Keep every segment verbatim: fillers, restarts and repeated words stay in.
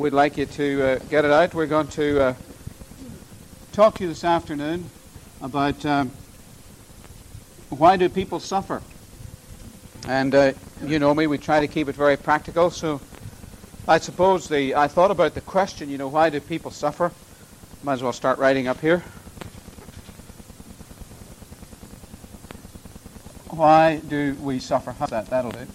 we'd like you to uh, get it out. We're going to uh, talk to you this afternoon about um, why do people suffer. And uh, you know me, we try to keep it very practical. So I suppose the I thought about the question, you know, why do people suffer? Might as well start writing up here. Why do we suffer? How's that? That'll do.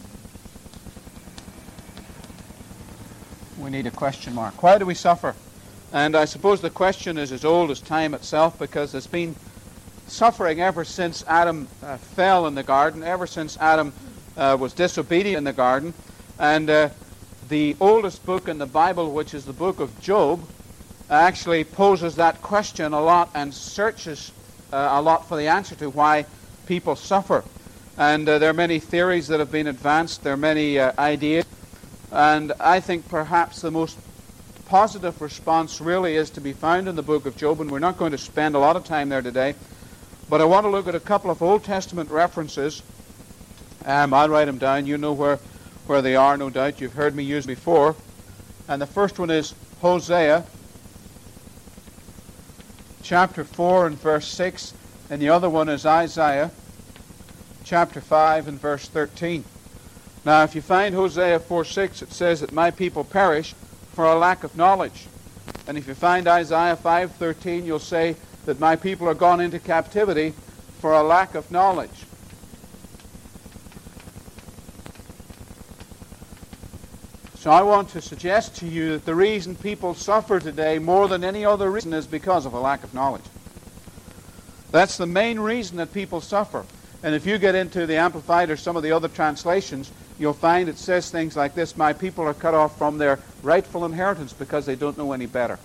We need a question mark. Why do we suffer? And I suppose the question is as old as time itself, because there's been suffering ever since Adam uh, fell in the garden, ever since Adam uh, was disobedient in the garden. And uh, the oldest book in the Bible, which is the book of Job, actually poses that question a lot and searches uh, a lot for the answer to why people suffer. And uh, there are many theories that have been advanced. There are many uh, ideas. And I think perhaps the most positive response really is to be found in the book of Job, and we're not going to spend a lot of time there today. But I want to look at a couple of Old Testament references. Um, I'll write them down. You know where, where they are, no doubt. You've heard me use them before. And the first one is Hosea, chapter four and verse six. And the other one is Isaiah, chapter five and verse thirteen. Now, if you find Hosea four six, it says that my people perish for a lack of knowledge. And if you find Isaiah five thirteen, you'll say that my people are gone into captivity for a lack of knowledge. So I want to suggest to you that the reason people suffer today more than any other reason is because of a lack of knowledge. That's the main reason that people suffer. And if you get into the Amplified or some of the other translations, you'll find it says things like this: my people are cut off from their rightful inheritance because they don't know any better.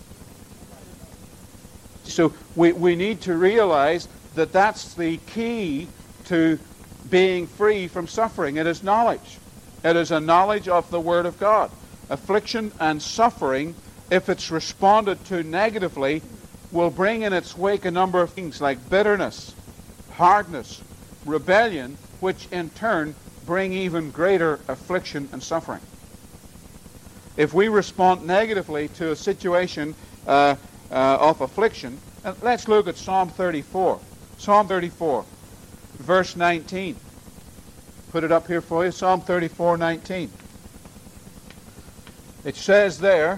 So we, we need to realize that that's the key to being free from suffering. It is knowledge. It is a knowledge of the Word of God. Affliction and suffering, if it's responded to negatively, will bring in its wake a number of things like bitterness, hardness, rebellion, which in turn bring even greater affliction and suffering. If we respond negatively to a situation uh, uh, of affliction, and let's look at Psalm thirty-four. Psalm thirty-four, verse nineteen. Put it up here for you, Psalm thirty-four, nineteen. It says there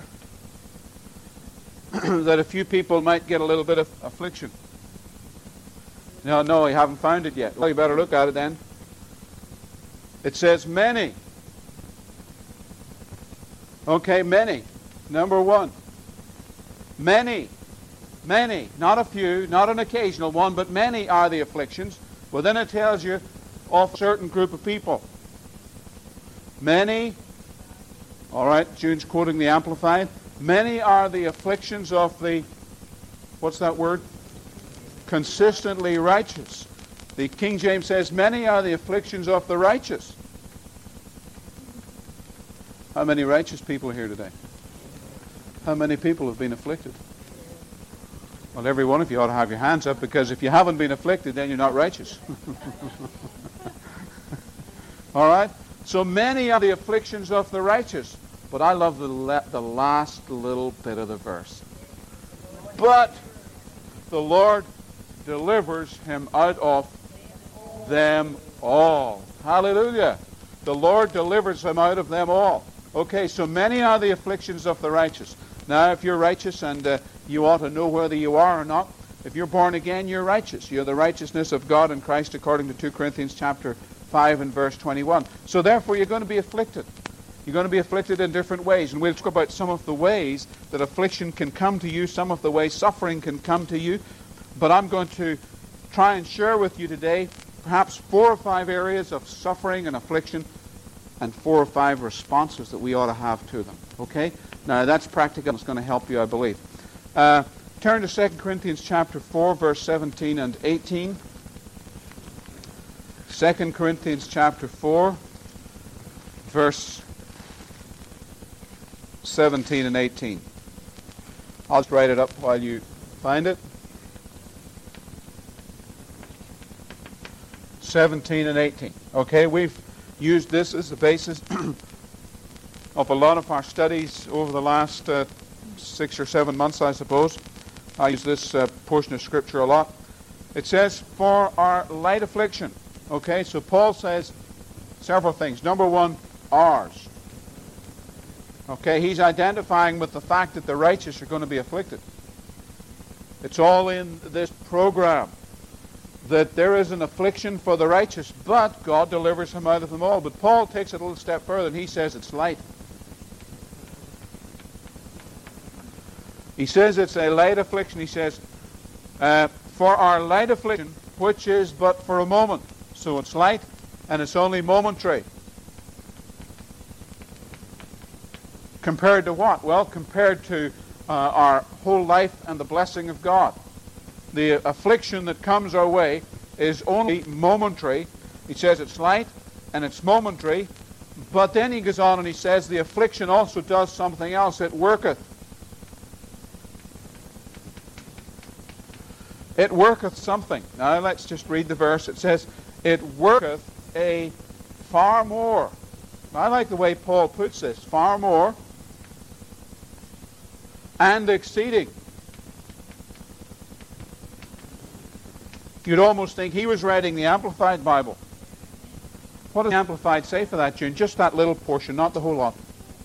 that a few people might get a little bit of affliction. No, no, you haven't found it yet. Well, you better look at it then. It says many. Okay, many. Number one. Many. Many. Not a few, not an occasional one, but many are the afflictions. Well, then it tells you of a certain group of people. Many. All right, June's quoting the Amplified. Many are the afflictions of the, what's that word? Consistently righteous. The King James says, many are the afflictions of the righteous. How many righteous people are here today? How many people have been afflicted? Well, every one of you ought to have your hands up, because if you haven't been afflicted, then you're not righteous. All right? So many are the afflictions of the righteous. But I love the, le- the last little bit of the verse. But the Lord delivers him out of them all. Hallelujah. The Lord delivers him out of them all. Okay, so many are the afflictions of the righteous. Now, if you're righteous, and uh, you ought to know whether you are or not, if you're born again, you're righteous. You're the righteousness of God in Christ, according to two Corinthians chapter five and verse twenty-one. So therefore, you're going to be afflicted. You're going to be afflicted in different ways. And we'll talk about some of the ways that affliction can come to you, some of the ways suffering can come to you. But I'm going to try and share with you today perhaps four or five areas of suffering and affliction, and four or five responses that we ought to have to them. Okay? Now, that's practical. It's going to help you, I believe. Uh, turn to Second Corinthians chapter four, verse seventeen and eighteen. Second Corinthians chapter four, verse seventeen and eighteen. I'll just write it up while you find it. seventeen and eighteen. Okay, we've used this as the basis of a lot of our studies over the last uh, six or seven months, I suppose. I use this uh, portion of Scripture a lot. It says, for our light affliction. Okay, so Paul says several things. Number one, ours. Okay, he's identifying with the fact that the righteous are going to be afflicted. It's all in this program that there is an affliction for the righteous, but God delivers him out of them all. But Paul takes it a little step further, and he says it's light. He says it's a light affliction. He says, uh, for our light affliction, which is but for a moment. So it's light, and it's only momentary. Compared to what? Well, compared to uh, our whole life and the blessing of God. The affliction that comes our way is only momentary. He says it's light and it's momentary. But then he goes on and he says the affliction also does something else. It worketh. It worketh something. Now let's just read the verse. It says, it worketh a far more. I like the way Paul puts this. Far more and exceeding. You'd almost think he was writing the Amplified Bible. What does the Amplified say for that, June? Just that little portion, not the whole lot.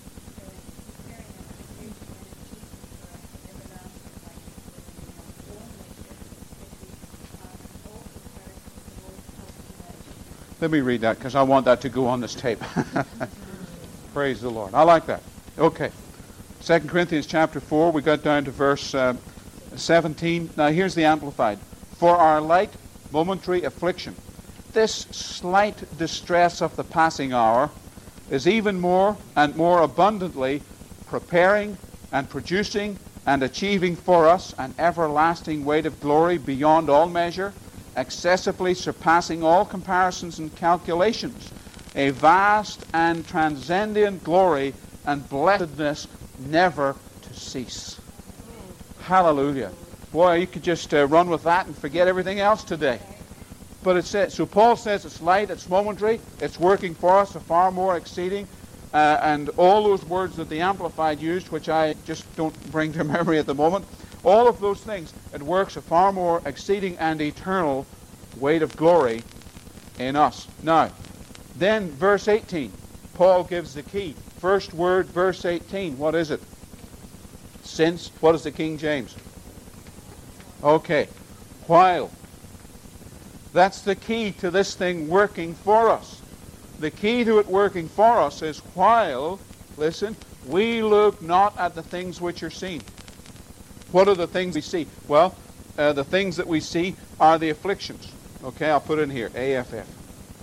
Let me read that because I want that to go on this tape. Praise the Lord. I like that. Okay. Second Corinthians chapter four, we got down to verse uh, seventeen. Now here's the Amplified. For our light, momentary affliction, this slight distress of the passing hour is even more and more abundantly preparing and producing and achieving for us an everlasting weight of glory beyond all measure, excessively surpassing all comparisons and calculations, a vast and transcendent glory and blessedness never to cease. Hallelujah. Boy, you could just uh, run with that and forget everything else today. But it says, so Paul says it's light, it's momentary, it's working for us, a far more exceeding, uh, and all those words that the Amplified used, which I just don't bring to memory at the moment, all of those things, it works a far more exceeding and eternal weight of glory in us. Now, then verse eighteen, Paul gives the key. First word, verse eighteen, what is it? Since, what is the King James? Okay, while. That's the key to this thing working for us. The key to it working for us is while, listen, we look not at the things which are seen. What are the things we see? Well, uh, the things that we see are the afflictions. Okay, I'll put it in here, A F F.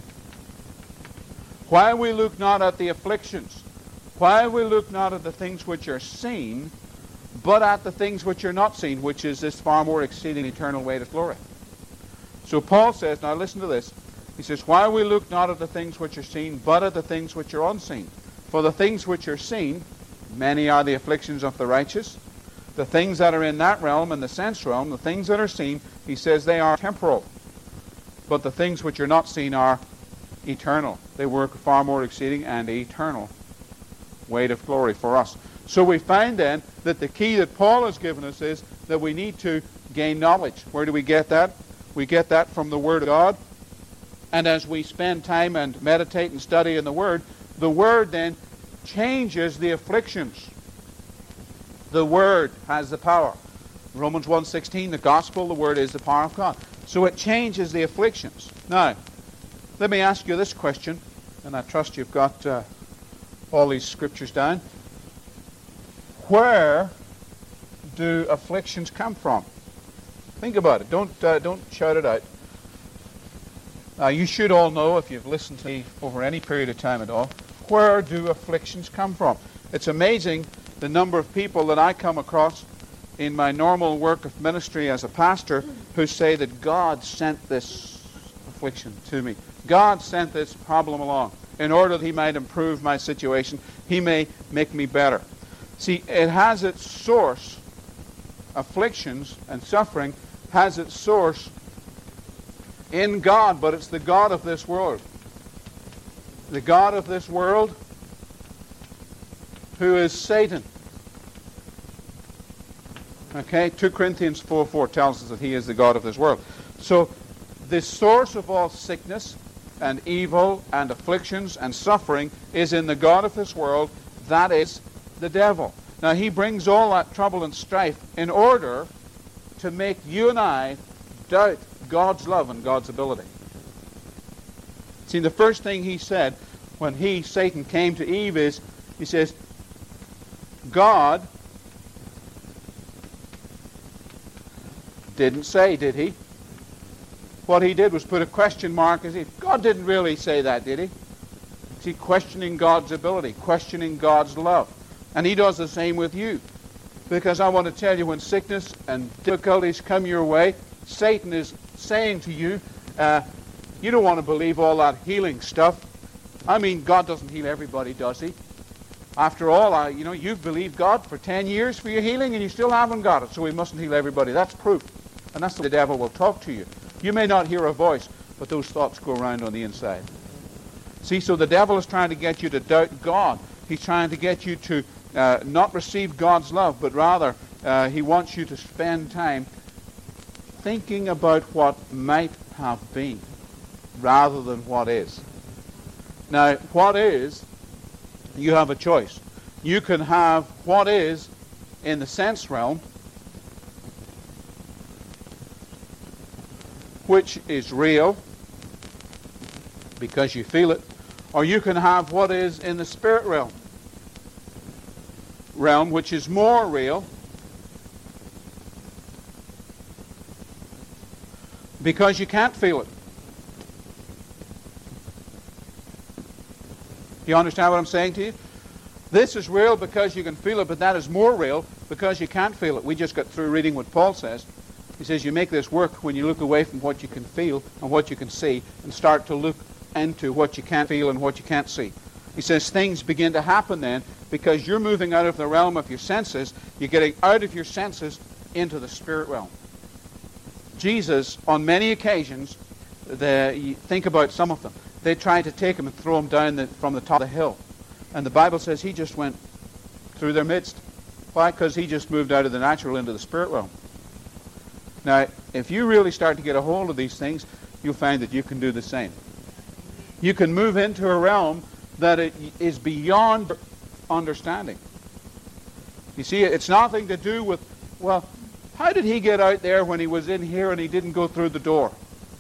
While we look not at the afflictions, while we look not at the things which are seen, but at the things which are not seen, which is this far more exceeding eternal weight of glory. So Paul says, now listen to this. He says, while we look not at the things which are seen, but at the things which are unseen. For the things which are seen, many are the afflictions of the righteous. The things that are in that realm, in the sense realm, the things that are seen, he says they are temporal. But the things which are not seen are eternal. They work far more exceeding and eternal weight of glory for us. So we find then that the key that Paul has given us is that we need to gain knowledge. Where do we get that? We get that from the Word of God. And as we spend time and meditate and study in the Word, the Word then changes the afflictions. The Word has the power. Romans one sixteen, the gospel, the Word is the power of God. So it changes the afflictions. Now, let me ask you this question, and I trust you've got uh, all these scriptures down. Where do afflictions come from? Think about it. Don't uh, don't shout it out. Now, you should all know, if you've listened to me over any period of time at all, where do afflictions come from? It's amazing the number of people that I come across in my normal work of ministry as a pastor who say that God sent this affliction to me. God sent this problem along in order that He might improve my situation. He may make me better. See, it has its source, afflictions and suffering has its source in God, but it's the God of this world. The God of this world who is Satan. Okay, Second Corinthians four four tells us that he is the god of this world. So, the source of all sickness and evil and afflictions and suffering is in the god of this world, that is the devil. Now, he brings all that trouble and strife in order to make you and I doubt God's love and God's ability. See, the first thing he said when he, Satan, came to Eve is, he says, God didn't say, did he? What he did was put a question mark as if God didn't really say that, did he? See, questioning God's ability, questioning God's love. And he does the same with you. Because I want to tell you, when sickness and difficulties come your way, Satan is saying to you, uh, you don't want to believe all that healing stuff. I mean, God doesn't heal everybody, does he? After all, I, you know, you've believed God for ten years for your healing and you still haven't got it, so he mustn't heal everybody. That's proof. And that's the way the devil will talk to you. You may not hear a voice, but those thoughts go around on the inside. See, so the devil is trying to get you to doubt God. He's trying to get you to uh, not receive God's love, but rather uh, he wants you to spend time thinking about what might have been rather than what is. Now, what is, you have a choice. You can have what is in the sense realm, which is real because you feel it, or you can have what is in the spirit realm, realm which is more real because you can't feel it. Do you understand what I'm saying to you? This is real because you can feel it, but that is more real because you can't feel it. We just got through reading what Paul says. He says you make this work when you look away from what you can feel and what you can see and start to look into what you can't feel and what you can't see. He says things begin to happen then because you're moving out of the realm of your senses. You're getting out of your senses into the spirit realm. Jesus, on many occasions, the, you think about some of them, they tried to take him and throw him down the, from the top of the hill. And the Bible says he just went through their midst. Why? Because he just moved out of the natural into the spirit realm. Now, if you really start to get a hold of these things, you'll find that you can do the same. You can move into a realm that it is beyond understanding. You see, it's nothing to do with, well, how did he get out there when he was in here and he didn't go through the door?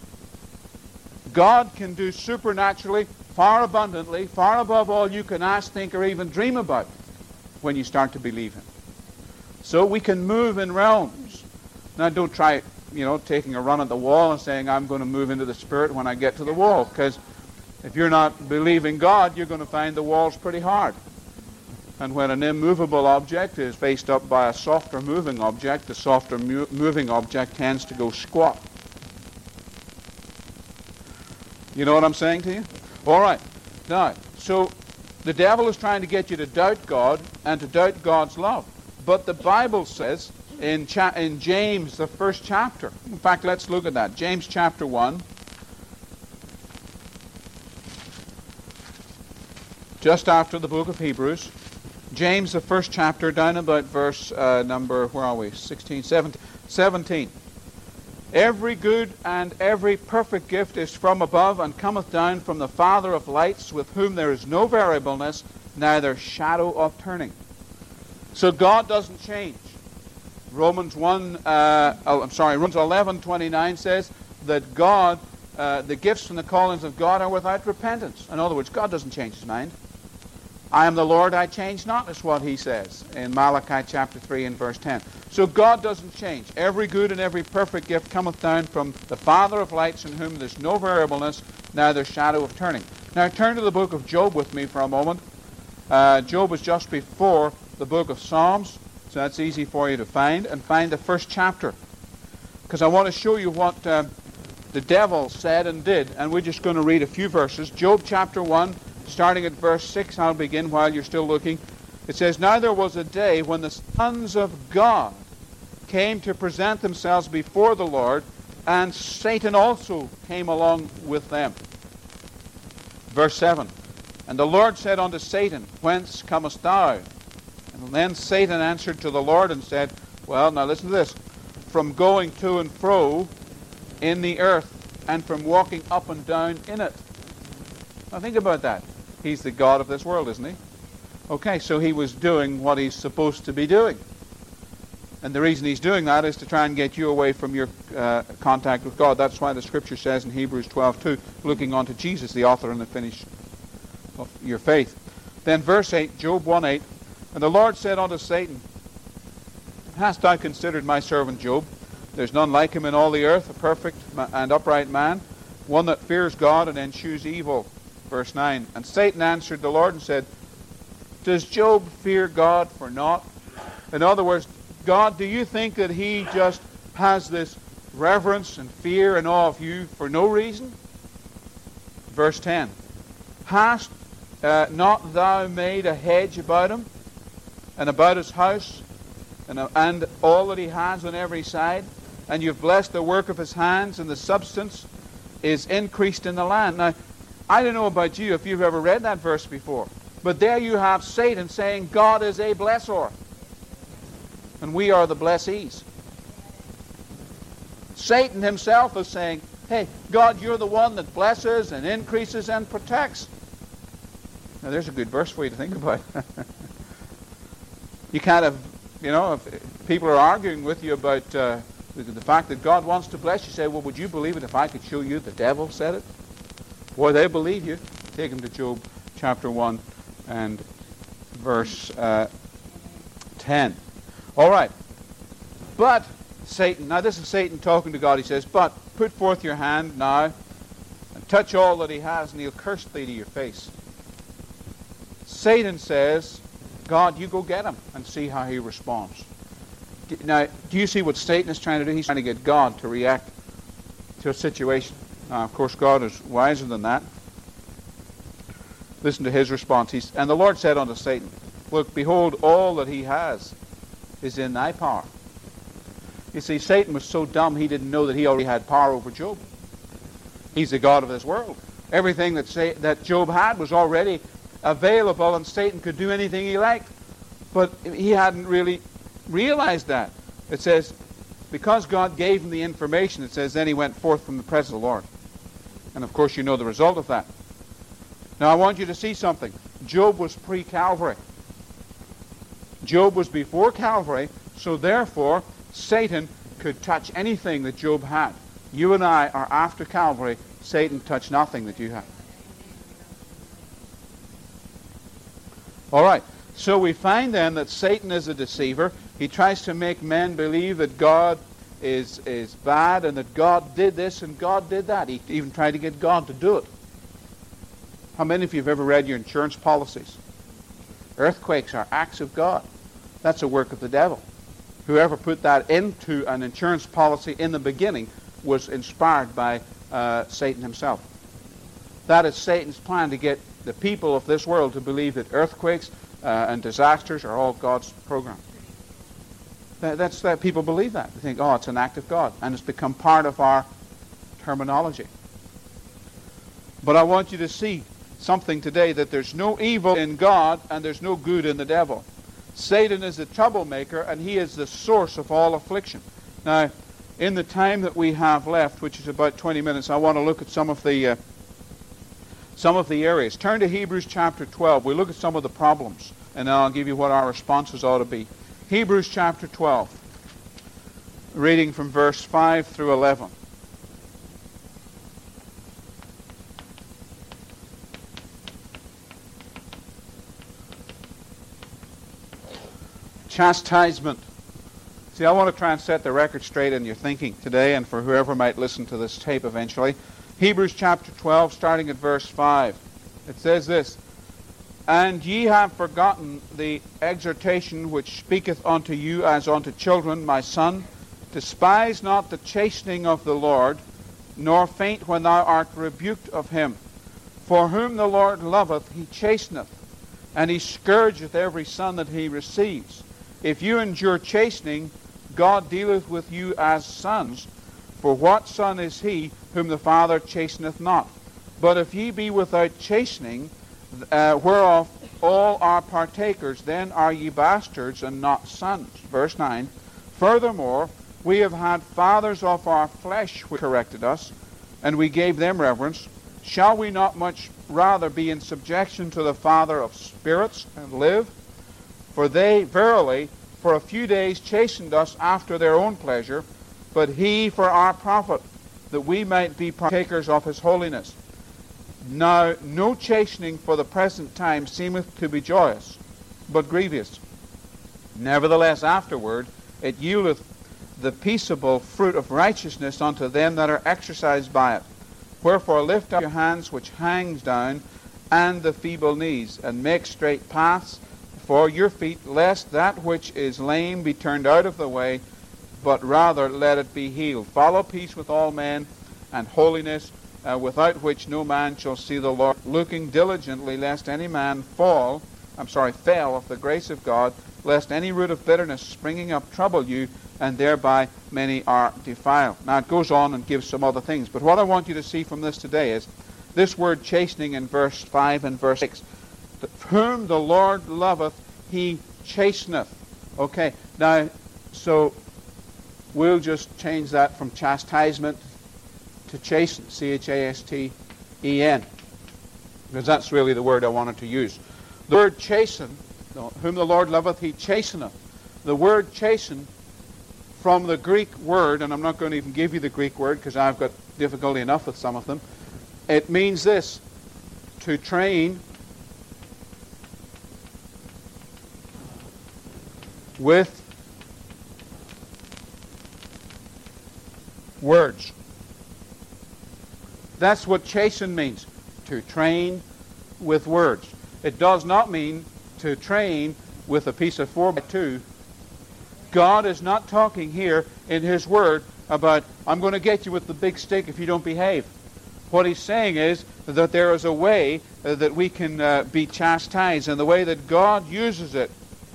God can do supernaturally, far abundantly, far above all you can ask, think, or even dream about when you start to believe him. So we can move in realms. Now, don't try, you know, taking a run at the wall and saying, I'm going to move into the Spirit when I get to the wall. Because if you're not believing God, you're going to find the walls pretty hard. And when an immovable object is faced up by a softer moving object, the softer mu- moving object tends to go squat. You know what I'm saying to you? All right. Now, so the devil is trying to get you to doubt God and to doubt God's love. But the Bible says in, cha- in James, the first chapter, in fact, let's look at that. James chapter one. Just after the book of Hebrews. James, the first chapter, down about verse uh, number, where are we? sixteen, seventeen. seventeen. Every good and every perfect gift is from above and cometh down from the Father of lights, with whom there is no variableness, neither shadow of turning. So God doesn't change. Romans one, uh, oh, I'm sorry, Romans eleven twenty-nine says that God, uh, the gifts and the callings of God are without repentance. In other words, God doesn't change his mind. I am the Lord, I change not, is what he says in Malachi chapter three and verse ten. So God doesn't change. Every good and every perfect gift cometh down from the Father of lights, in whom there's no variableness, neither shadow of turning. Now turn to the book of Job with me for a moment. Uh, Job is just before the book of Psalms, so that's easy for you to find, and find the first chapter. Because I want to show you what uh, the devil said and did, and we're just going to read a few verses. Job chapter one, starting at verse six, I'll begin while you're still looking. It says, Now there was a day when the sons of God came to present themselves before the Lord, and Satan also came along with them. Verse seven, And the Lord said unto Satan, Whence comest thou? And then Satan answered to the Lord and said, well, now listen to this. From going to and fro in the earth, and from walking up and down in it. Now think about that. He's the God of this world, isn't he? Okay, so he was doing what he's supposed to be doing. And the reason he's doing that is to try and get you away from your uh, contact with God. That's why the Scripture says in Hebrews twelve two, looking unto Jesus, the author and the finisher of your faith. Then verse eight, Job one eight, and the Lord said unto Satan, hast thou considered my servant Job? There's none like him in all the earth, a perfect and upright man, one that fears God and eschews evil. Verse nine, and Satan answered the Lord and said, does Job fear God for naught? In other words, God, do you think that he just has this reverence and fear and awe of you for no reason? Verse ten, hast uh, not thou made a hedge about him, and about his house, and, uh, and all that he has on every side? And you've blessed the work of his hands, and the substance is increased in the land. Now, I don't know about you if you've ever read that verse before, but there you have Satan saying God is a blessor, and we are the blessees. Satan himself is saying, hey, God, you're the one that blesses and increases and protects. Now, there's a good verse for you to think about. You kind of, you know, if people are arguing with you about uh, the, the fact that God wants to bless you, say, well, would you believe it if I could show you the devil said it? Boy, they believe you. Take them to Job chapter one and verse uh, ten. All right. But Satan, now this is Satan talking to God. He says, but put forth your hand now and touch all that he has, and he'll curse thee to your face. Satan says, God, you go get him and see how he responds. Now, do you see what Satan is trying to do? He's trying to get God to react to a situation. Now, of course, God is wiser than that. Listen to his response. He's, and the Lord said unto Satan, look, behold, all that he has is in thy power. You see, Satan was so dumb he didn't know that he already had power over Job. He's the God of this world. Everything that, say, that Job had was already available, and Satan could do anything he liked. But he hadn't really realized that. It says, because God gave him the information, it says, then he went forth from the presence of the Lord. And of course you know the result of that. Now I want you to see something. Job was pre-Calvary. Job was before Calvary, so therefore Satan could touch anything that Job had. You and I are after Calvary. Satan touched nothing that you have. All right. So we find then that Satan is a deceiver. He tries to make men believe that God is, is bad and that God did this and God did that. He even tried to get God to do it. How many of you have ever read your insurance policies? Earthquakes are acts of God. That's a work of the devil. Whoever put that into an insurance policy in the beginning was inspired by uh, Satan himself. That is Satan's plan, to get the people of this world to believe that earthquakes uh, and disasters are all God's program. That, that's that people believe that. They think, oh, it's an act of God, and it's become part of our terminology. But I want you to see something today, that there's no evil in God and there's no good in the devil. Satan is the troublemaker, and he is the source of all affliction. Now, in the time that we have left, which is about twenty minutes, I want to look at some of the uh, some of the areas. Turn to Hebrews chapter twelve. We'll look at some of the problems, and then I'll give you what our responses ought to be. Hebrews chapter twelve, reading from verse five through eleven. Chastisement. See, I want to try and set the record straight in your thinking today, and for whoever might listen to this tape eventually. Hebrews chapter twelve, starting at verse five. It says this, and ye have forgotten the exhortation which speaketh unto you as unto children, my son. Despise not the chastening of the Lord, nor faint when thou art rebuked of him. For whom the Lord loveth, he chasteneth, and he scourgeth every son that he receives. If you endure chastening, God dealeth with you as sons. For what son is he whom the Father chasteneth not? But if ye be without chastening, uh, whereof all are partakers, then are ye bastards and not sons. Verse nine, furthermore, we have had fathers of our flesh which corrected us, and we gave them reverence. Shall we not much rather be in subjection to the Father of spirits and live? For they verily for a few days chastened us after their own pleasure, but he for our profit, that we might be partakers of his holiness. Now no chastening for the present time seemeth to be joyous, but grievous. Nevertheless afterward it yieldeth the peaceable fruit of righteousness unto them that are exercised by it. Wherefore lift up your hands which hangs down, and the feeble knees, and make straight paths for your feet, lest that which is lame be turned out of the way, but rather let it be healed. Follow peace with all men, and holiness, uh, without which no man shall see the Lord, looking diligently lest any man fall, I'm sorry, fail of the grace of God, lest any root of bitterness springing up trouble you, and thereby many are defiled. Now it goes on and gives some other things, but what I want you to see from this today is this word chastening in verse five and verse six. Whom the Lord loveth, he chasteneth. Okay, now, so we'll just change that from chastisement to chasten, C H A S T E N, because that's really the word I wanted to use. The word chasten, whom the Lord loveth, he chasteneth. The word chasten, from the Greek word, and I'm not going to even give you the Greek word because I've got difficulty enough with some of them, it means this: to train with words. That's what chasten means, to train with words. It does not mean to train with a piece of four by two. God is not talking here in his word about, I'm going to get you with the big stick if you don't behave. What he's saying is that there is a way uh, that we can uh, be chastised, and the way that God uses it.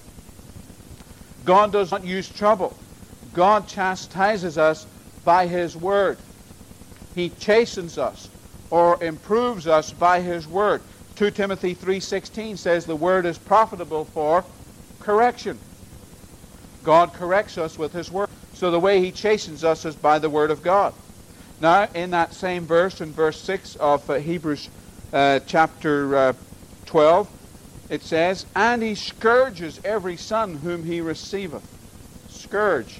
God does not use trouble. God chastises us by his word. He chastens us or improves us by his word. Second Timothy three sixteen says the word is profitable for correction. God corrects us with his word. So the way he chastens us is by the word of God. Now, in that same verse, in verse six of uh, Hebrews uh, chapter uh, twelve, it says, and he scourges every son whom he receiveth. Scourge.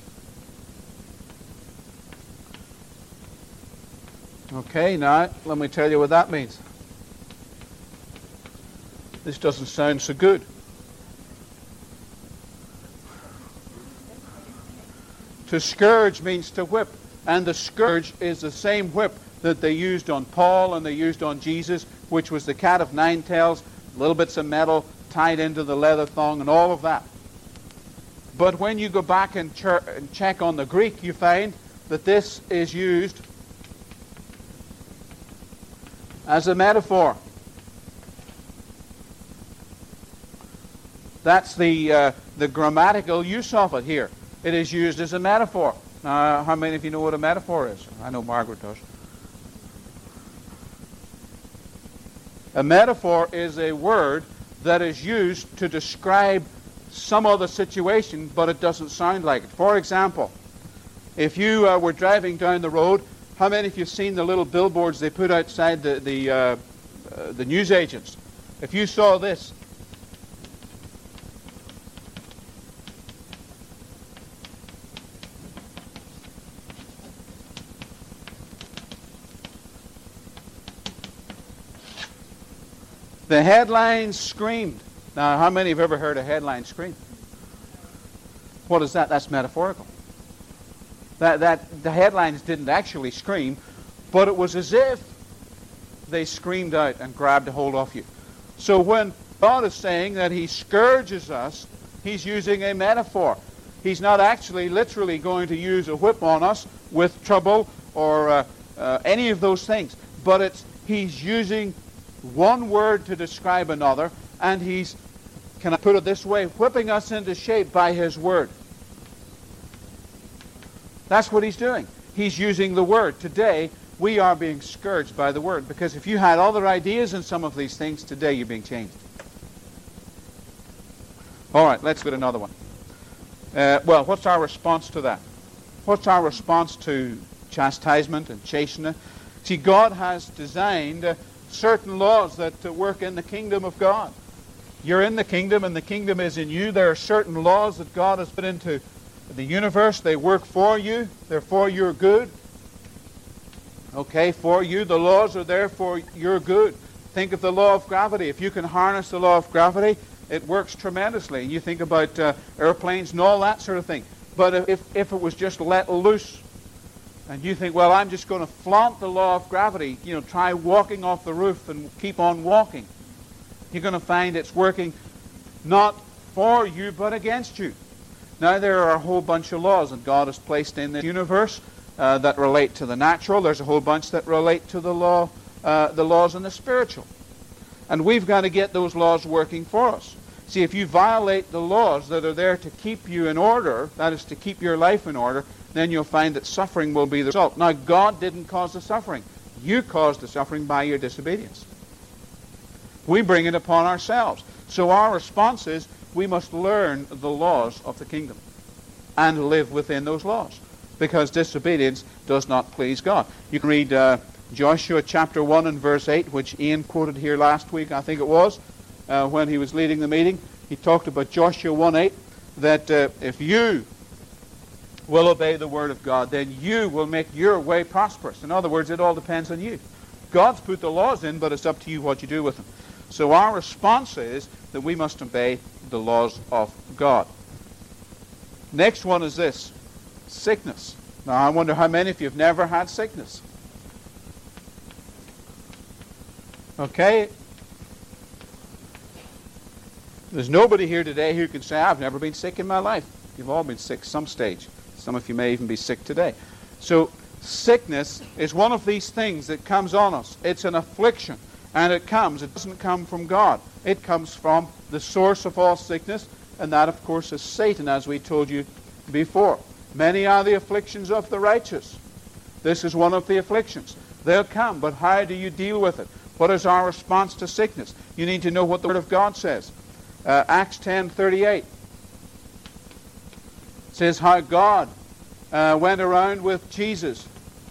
Okay, now, let me tell you what that means. This doesn't sound so good. To scourge means to whip, and the scourge is the same whip that they used on Paul and they used on Jesus, which was the cat of nine tails, little bits of metal tied into the leather thong and all of that. But when you go back and, ch- and check on the Greek, you find that this is used as a metaphor. That's the, uh, the grammatical use of it here. It is used as a metaphor. Now, how many of you know what a metaphor is? I know Margaret does. A metaphor is a word that is used to describe some other situation, but it doesn't sound like it. For example, if you uh, were driving down the road, how many of you have seen the little billboards they put outside the, the, uh, uh, the newsagents? If you saw this, the headline screamed. Now, how many have ever heard a headline scream? What is that? That's metaphorical. That, that the headlines didn't actually scream, but it was as if they screamed out and grabbed a hold of you. So when God is saying that he scourges us, he's using a metaphor. He's not actually literally going to use a whip on us with trouble or uh, uh, any of those things, but it's he's using one word to describe another, and he's, can I put it this way, whipping us into shape by his word. That's what he's doing. He's using the word. Today, we are being scourged by the word, because if you had other ideas in some of these things, today you're being changed. All right, let's get another one. Uh, well, what's our response to that? What's our response to chastisement and chastening? See, God has designed uh, certain laws that uh, work in the kingdom of God. You're in the kingdom and the kingdom is in you. There are certain laws that God has put into the universe. They work for you. They're for your good. Okay, for you. The laws are there for your good. Think of the law of gravity. If you can harness the law of gravity, it works tremendously. You think about uh, airplanes and all that sort of thing. But if, if it was just let loose, and you think, well, I'm just going to flaunt the law of gravity, you know, try walking off the roof and keep on walking, you're going to find it's working not for you, but against you. Now, there are a whole bunch of laws that God has placed in the universe uh, that relate to the natural. There's a whole bunch that relate to the law, uh, the laws in the spiritual. And we've got to get those laws working for us. See, if you violate the laws that are there to keep you in order, that is to keep your life in order, then you'll find that suffering will be the result. Now, God didn't cause the suffering. You caused the suffering by your disobedience. We bring it upon ourselves. So our response is we must learn the laws of the kingdom and live within those laws, because disobedience does not please God. You can read uh, Joshua chapter one and verse eight, which Ian quoted here last week, I think it was, uh, when he was leading the meeting. He talked about Joshua one eight, that uh, if you will obey the word of God, then you will make your way prosperous. In other words, it all depends on you. God's put the laws in, but it's up to you what you do with them. So our response is that we must obey the laws of God. Next one is this, sickness. Now, I wonder how many of you have never had sickness. Okay? There's nobody here today who can say, I've never been sick in my life. You've all been sick some stage. Some of you may even be sick today. So sickness is one of these things that comes on us. It's an affliction. And it comes. It doesn't come from God. It comes from the source of all sickness. And that, of course, is Satan, as we told you before. Many are the afflictions of the righteous. This is one of the afflictions. They'll come. But how do you deal with it? What is our response to sickness? You need to know what the Word of God says. Uh, Acts ten thirty-eight says how God uh, went around with Jesus.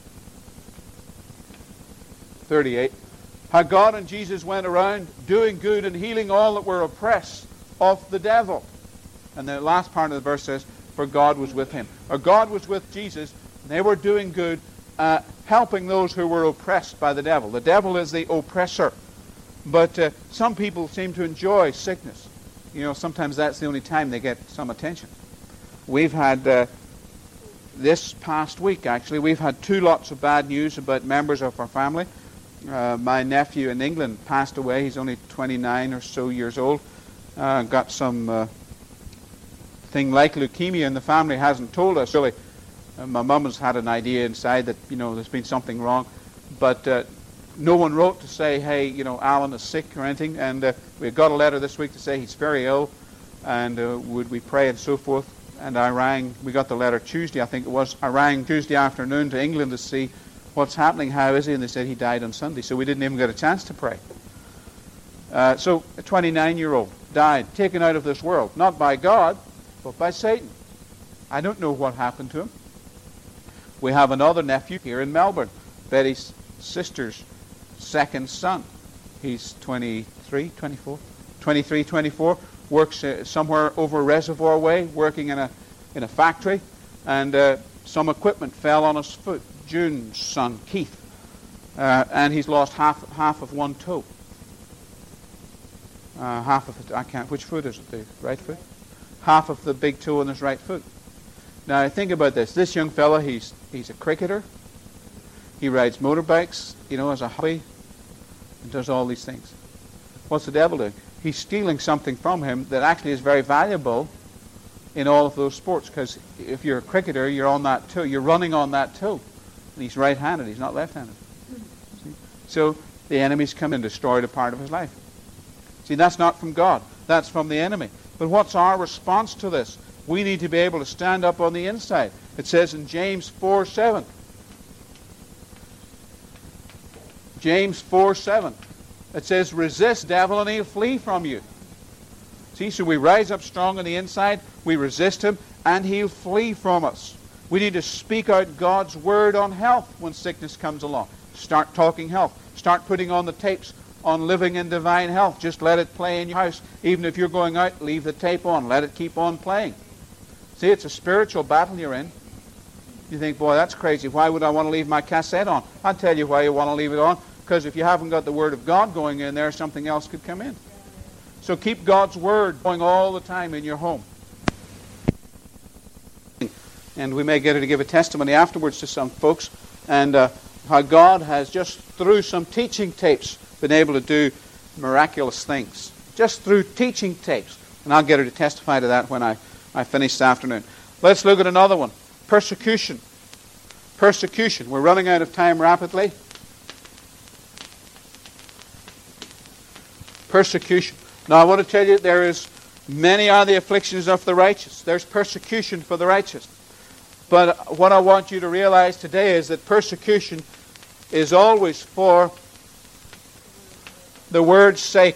thirty-eight. How God and Jesus went around doing good and healing all that were oppressed of the devil. And the last part of the verse says, for God was with him. Or God was with Jesus. They were doing good, uh, helping those who were oppressed by the devil. The devil is the oppressor. But uh, some people seem to enjoy sickness. You know, sometimes that's the only time they get some attention. We've had, uh, this past week actually, we've had two lots of bad news about members of our family. Uh, my nephew in England passed away. He's only twenty-nine or so years old. Uh, got some uh, thing like leukemia, and the family hasn't told us really. Uh, my mum has had an idea inside that, you know, there's been something wrong, but uh, no one wrote to say, hey, you know, Alan is sick or anything. And uh, we got a letter this week to say he's very ill, and uh, would we pray and so forth. And I rang. We got the letter Tuesday, I think it was. I rang Tuesday afternoon to England to see what's happening, how is he? And they said he died on Sunday. So we didn't even get a chance to pray. Uh, so a twenty-nine-year-old died, taken out of this world, not by God, but by Satan. I don't know what happened to him. We have another nephew here in Melbourne, Betty's sister's second son. He's twenty-three, twenty-four, twenty-three, twenty-four, works uh, somewhere over Reservoir Way, working in a, in a factory, and uh, some equipment fell on his foot. June's son, Keith, uh, and he's lost half half of one toe. Uh, half of it, I can't, which foot is it, the right foot? Half of the big toe on his right foot. Now think about this. This young fella, he's he's a cricketer. He rides motorbikes, you know, as a hobby, and does all these things. What's the devil doing? He's stealing something from him that actually is very valuable in all of those sports, because if you're a cricketer, you're on that toe, you're running on that toe. And he's right-handed, he's not left-handed. See? So the enemy's come and destroyed a part of his life. See, that's not from God. That's from the enemy. But what's our response to this? We need to be able to stand up on the inside. It says in James four seven. James four seven. It says, resist the devil and he'll flee from you. See, so we rise up strong on the inside, we resist him, and he'll flee from us. We need to speak out God's word on health when sickness comes along. Start talking health. Start putting on the tapes on living in divine health. Just let it play in your house. Even if you're going out, leave the tape on. Let it keep on playing. See, it's a spiritual battle you're in. You think, boy, that's crazy. Why would I want to leave my cassette on? I'll tell you why you want to leave it on. Because if you haven't got the Word of God going in there, something else could come in. So keep God's Word going all the time in your home. And we may get to give a testimony afterwards to some folks, and uh, how God has just through some teaching tapes been able to do miraculous things. Just through teaching tapes. And I'll get her to testify to that when I, I finish this afternoon. Let's look at another one. Persecution. Persecution. We're running out of time rapidly. Persecution. Now I want to tell you there is many are the afflictions of the righteous. There's persecution for the righteous. But what I want you to realize today is that persecution is always for the Word's sake.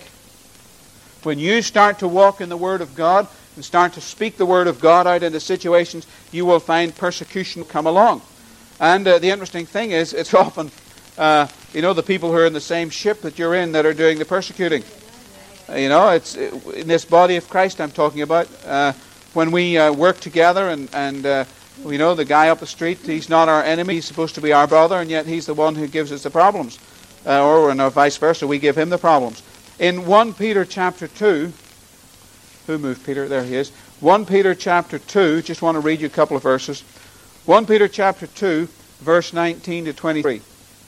When you start to walk in the Word of God and start to speak the Word of God out into situations, you will find persecution come along. And uh, the interesting thing is, it's often, uh, you know, the people who are in the same ship that you're in that are doing the persecuting. Uh, you know, it's in this body of Christ I'm talking about. Uh, when we uh, work together and, and uh, you know, the guy up the street, he's not our enemy, he's supposed to be our brother, and yet he's the one who gives us the problems. Uh, or no, vice versa, we give him the problems. In First Peter chapter two, who moved Peter? There he is. First Peter chapter two, just want to read you a couple of verses. First Peter chapter two, verse nineteen to twenty-three.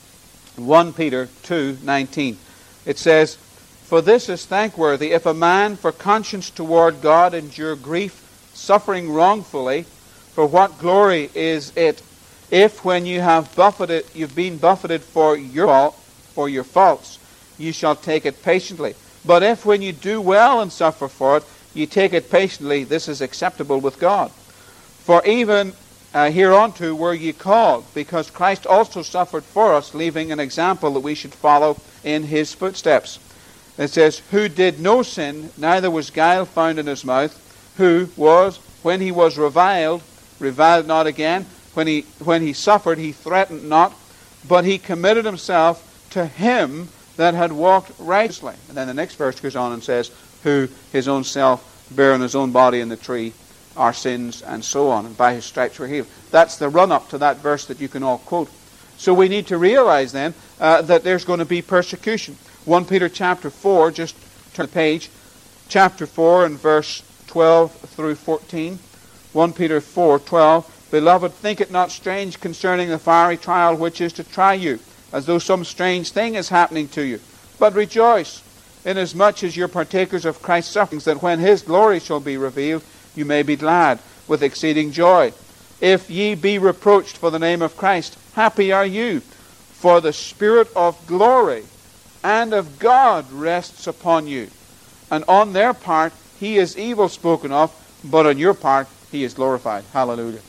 First Peter two, nineteen. It says, "For this is thankworthy, if a man for conscience toward God endure grief, suffering wrongfully, for what glory is it, if when you have buffeted, you've been buffeted for your fault, for your faults, you shall take it patiently. But if when you do well and suffer for it, you take it patiently, this is acceptable with God. For even uh, hereunto were ye called, because Christ also suffered for us, leaving an example that we should follow in his footsteps." It says, "Who did no sin, neither was guile found in his mouth, who was, when he was reviled, reviled not again, when he when he suffered, he threatened not, but he committed himself to him that had walked righteously." And then the next verse goes on and says, "Who his own self bare on his own body in the tree our sins," and so on, and by his stripes were healed. That's the run-up to that verse that you can all quote. So we need to realize then uh, that there's going to be persecution. First Peter chapter four, just turn the page, chapter four and verse twelve through fourteen. First Peter four, twelve. "Beloved, think it not strange concerning the fiery trial which is to try you, as though some strange thing is happening to you. But rejoice, inasmuch as you're partakers of Christ's sufferings, that when his glory shall be revealed, you may be glad with exceeding joy. If ye be reproached for the name of Christ, happy are you, for the Spirit of glory and of God rests upon you. And on their part he is evil spoken of, but on your part he is glorified." Hallelujah.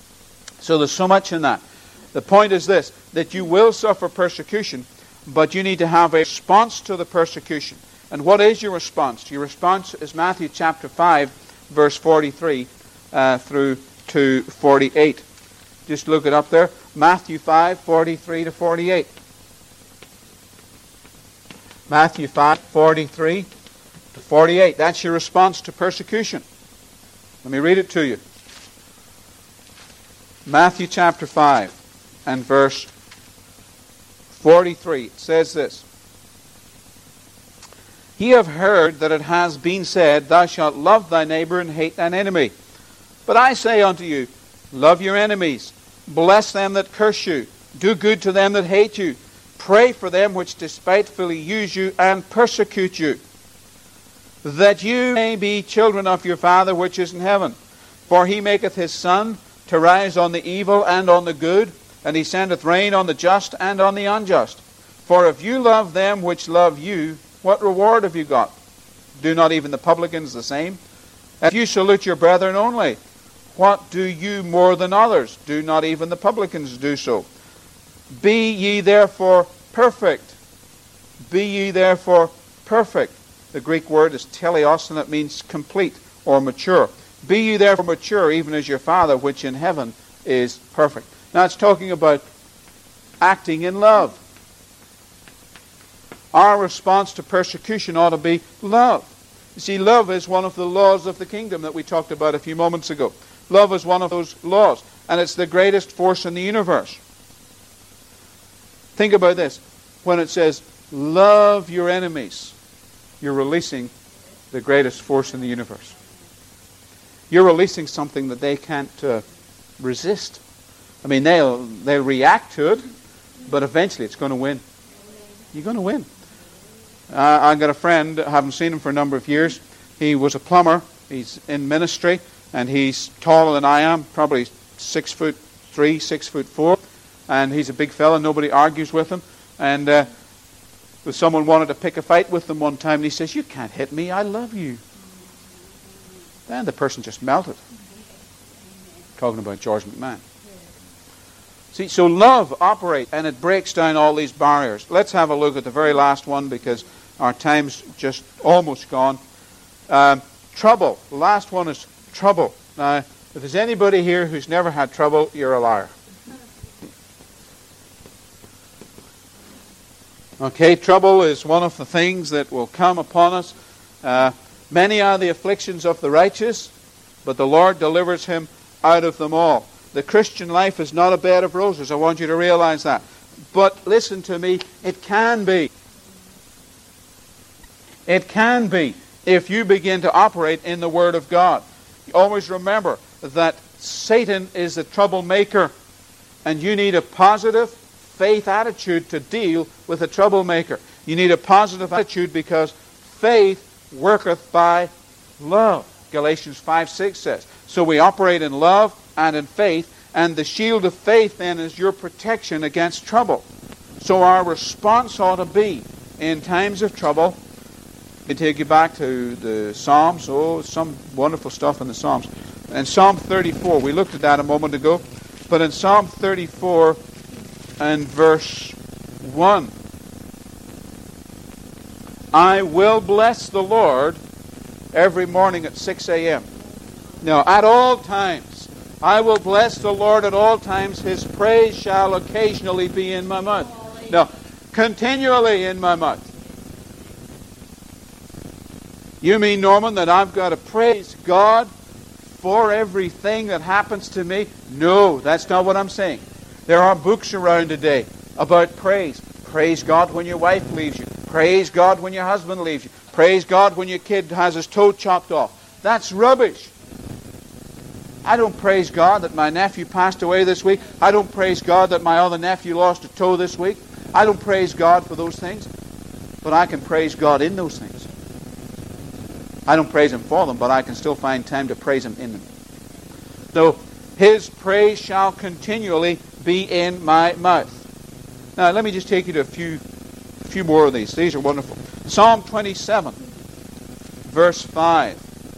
So there's so much in that. The point is this, that you will suffer persecution, but you need to have a response to the persecution. And what is your response? Your response is Matthew chapter five, verse forty-three uh, through to forty-eight. Just look it up there. Matthew five, forty-three to forty-eight. Matthew five, forty-three to forty-eight. That's your response to persecution. Let me read it to you. Matthew chapter five and verse forty-three. It says this, "Ye have heard that it has been said, Thou shalt love thy neighbor and hate thine enemy. But I say unto you, love your enemies, bless them that curse you, do good to them that hate you, pray for them which despitefully use you and persecute you, that you may be children of your Father which is in heaven. For he maketh his sun to rise on the evil and on the good, and he sendeth rain on the just and on the unjust. For if you love them which love you, what reward have you got? Do not even the publicans the same? If you salute your brethren only, what do you more than others? Do not even the publicans do so? Be ye therefore perfect. Be ye therefore perfect, The Greek word is teleos, and it means complete or mature. Be ye therefore mature, even as your Father which in heaven is perfect. Now it's talking about acting in love. Our response to persecution ought to be love. You see, love is one of the laws of the kingdom that we talked about a few moments ago. Love is one of those laws, and it's the greatest force in the universe. Think about this. When it says, love your enemies, you're releasing the greatest force in the universe. You're releasing something that they can't uh, resist. I mean, they'll, they'll react to it, but eventually it's going to win. You're going to win. Uh, I've got a friend, I haven't seen him for a number of years. He was a plumber. He's in ministry, and he's taller than I am, probably six foot three, six foot four. And he's a big fella. Nobody argues with him. And uh, someone wanted to pick a fight with him one time, and he says, "You can't hit me. I love you." And the person just melted. Talking about George McMahon. See, so love operates, and it breaks down all these barriers. Let's have a look at the very last one, because our time's just almost gone. Um, trouble. The last one is trouble. Now, if there's anybody here who's never had trouble, you're a liar. Okay, trouble is one of the things that will come upon us. Uh, many are the afflictions of the righteous, but the Lord delivers him out of them all. The Christian life is not a bed of roses. I want you to realize that. But listen to me, it can be. It can be if you begin to operate in the Word of God. Always remember that Satan is the troublemaker, and you need a positive faith attitude to deal with a troublemaker. You need a positive attitude because faith worketh by love. Galatians five six says. So we operate in love and in faith, and the shield of faith then is your protection against trouble. So our response ought to be, in times of trouble, I take you back to the Psalms. Oh, some wonderful stuff in the Psalms. In Psalm thirty-four, we looked at that a moment ago, but in Psalm thirty-four and verse one, I will bless the Lord every morning at six a.m. Now, at all times, I will bless the Lord at all times. His praise shall occasionally be in my mouth. Now, continually in my mouth. You mean, Norman, that I've got to praise God for everything that happens to me? No, that's not what I'm saying. There are books around today about praise. Praise God when your wife leaves you. Praise God when your husband leaves you. Praise God when your kid has his toe chopped off. That's rubbish. I don't praise God that my nephew passed away this week. I don't praise God that my other nephew lost a toe this week. I don't praise God for those things. But I can praise God in those things. I don't praise Him for them, but I can still find time to praise Him in them. So, His praise shall continually be in my mouth. Now, let me just take you to a few, a few more of these. These are wonderful. Psalm twenty-seven, verse five.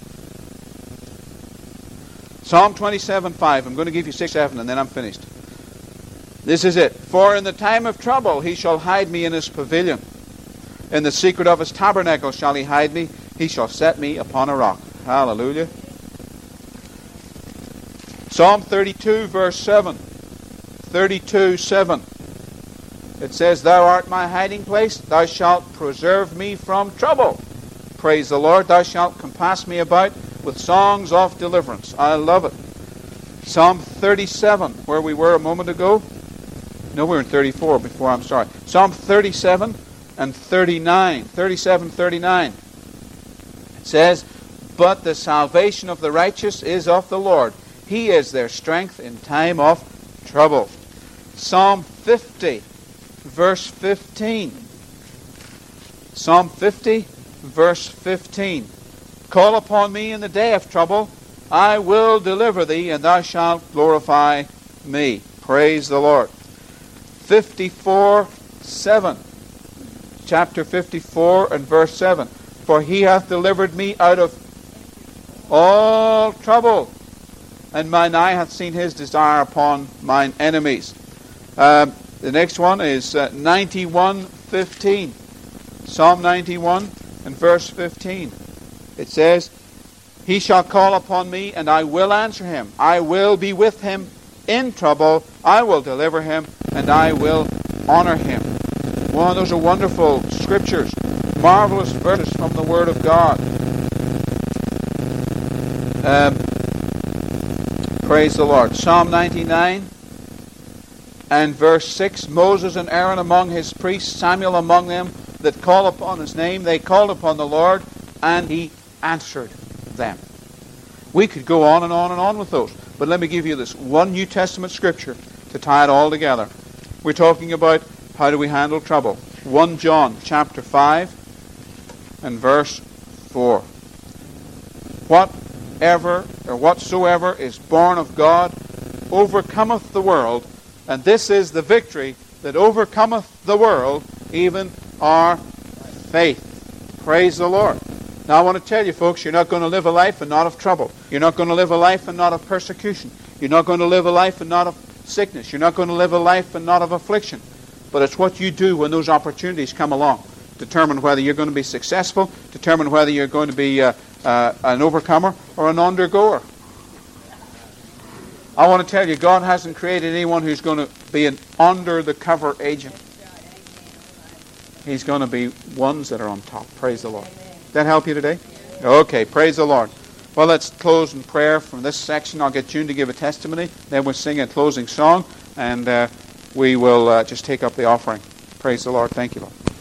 Psalm twenty-seven, five. I'm going to give you six, seven, and then I'm finished. This is it. For in the time of trouble He shall hide me in His pavilion. In the secret of His tabernacle shall He hide me. He shall set me upon a rock. Hallelujah. Psalm thirty-two, verse seven. thirty-two, seven. It says, Thou art my hiding place. Thou shalt preserve me from trouble. Praise the Lord. Thou shalt compass me about with songs of deliverance. I love it. Psalm thirty-seven, where we were a moment ago. No, we were in thirty-four before, I'm sorry. Psalm thirty-seven and thirty-nine. thirty-seven, thirty-nine. It says, But the salvation of the righteous is of the Lord. He is their strength in time of trouble. Psalm fifty, verse fifteen. Psalm fifty, verse fifteen. Call upon me in the day of trouble. I will deliver thee, and thou shalt glorify me. Praise the Lord. fifty-four, seven. Chapter fifty-four and verse seven. For He hath delivered me out of all trouble, and mine eye hath seen His desire upon mine enemies. Uh, the next one is uh, ninety-one, fifteen. Psalm ninety-one, in verse fifteen. It says, he shall call upon me, and I will answer him. I will be with him in trouble. I will deliver him, and I will honor him. Wow, those are wonderful scriptures. Marvelous verses from the Word of God. Um, praise the Lord. Psalm ninety-nine and verse six. Moses and Aaron among his priests, Samuel among them that call upon his name. They called upon the Lord, and he answered them. We could go on and on and on with those. But let me give you this one New Testament scripture to tie it all together. We're talking about how do we handle trouble. First John chapter five and verse four. Whatever or whatsoever is born of God overcometh the world, and this is the victory that overcometh the world, even our faith. Praise the Lord. Now I want to tell you folks, you're not going to live a life and not of trouble. You're not going to live a life and not of persecution. You're not going to live a life and not of sickness. You're not going to live a life and not of affliction. But it's what you do when those opportunities come along. Determine whether you're going to be successful. Determine whether you're going to be uh, uh, an overcomer or an undergoer. I want to tell you, God hasn't created anyone who's going to be an under-the-cover agent. He's going to be ones that are on top. Praise the Lord. Did that help you today? Okay, praise the Lord. Well, let's close in prayer from this section. I'll get June to give a testimony. Then we'll sing a closing song, and uh, we will uh, just take up the offering. Praise the Lord. Thank you, Lord.